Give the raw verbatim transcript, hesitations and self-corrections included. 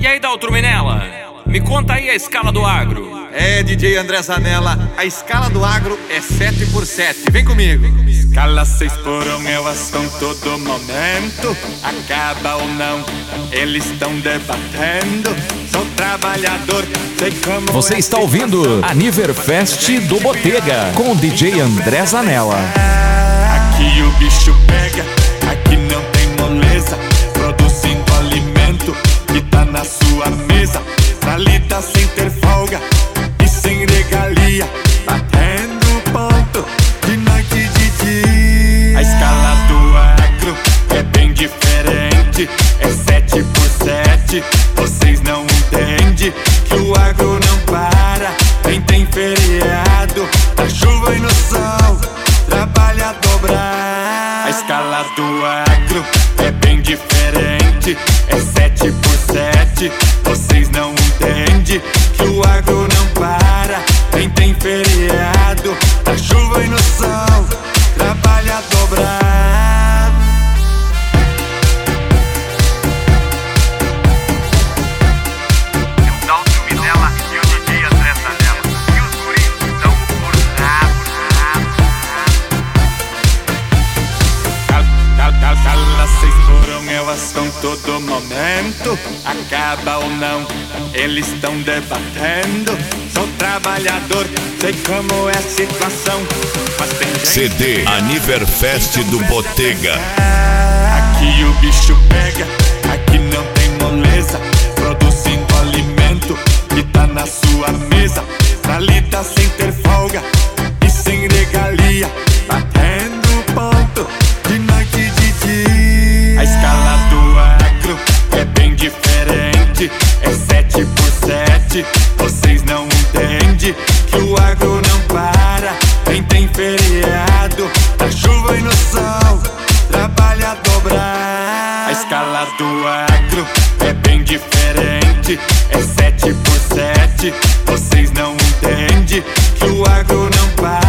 E aí, Daltro Minella, me conta aí a escala do agro. É, D J André Zanella, a escala do agro é sete por sete, vem comigo. Escala seis por um é o assunto do momento. Acaba ou não, eles estão debatendo. Sou trabalhador, sei como. Você está ouvindo Aniverfest do Botega com o D J André Zanella. Aqui o bicho pega, aqui não tem moleza. Produzindo alimento que tá na sua mesa. Ali tá sem ter folga e sem regalia, batendo ponto de noite e de dia. A escala do agro é bem diferente, é sete por sete. Vocês não entendem que o agro não para, nem tem feriado, na chuva e no sol, trabalha a dobrar. A escala do agro é bem diferente, é sete por sete. Vocês não entendem que o agro não para, nem tem feriado, na chuva e no sol, trabalha a dobrar. O Daltro Minella e o D J André Zanella, e os guris estão por nada. Cala seis por um é o assunto do momento. Acaba ou não, eles estão debatendo. Sou trabalhador, sei como é a situação, mas tem gente. C D Aniverfest do Botega. Aqui o bicho pega, aqui não tem moleza. Produzindo alimento que tá na sua mesa. Ali tá sem ter folga e sem regalia, batendo ponto de noite e de dia. A escala do agro é bem diferente, é sete por sete. Vocês não entendem que o agro não para, nem tem feriado, na chuva e no sol, trabalha a dobrar. A escala do agro é bem diferente, é sete por sete. Vocês não entendem que o agro não para,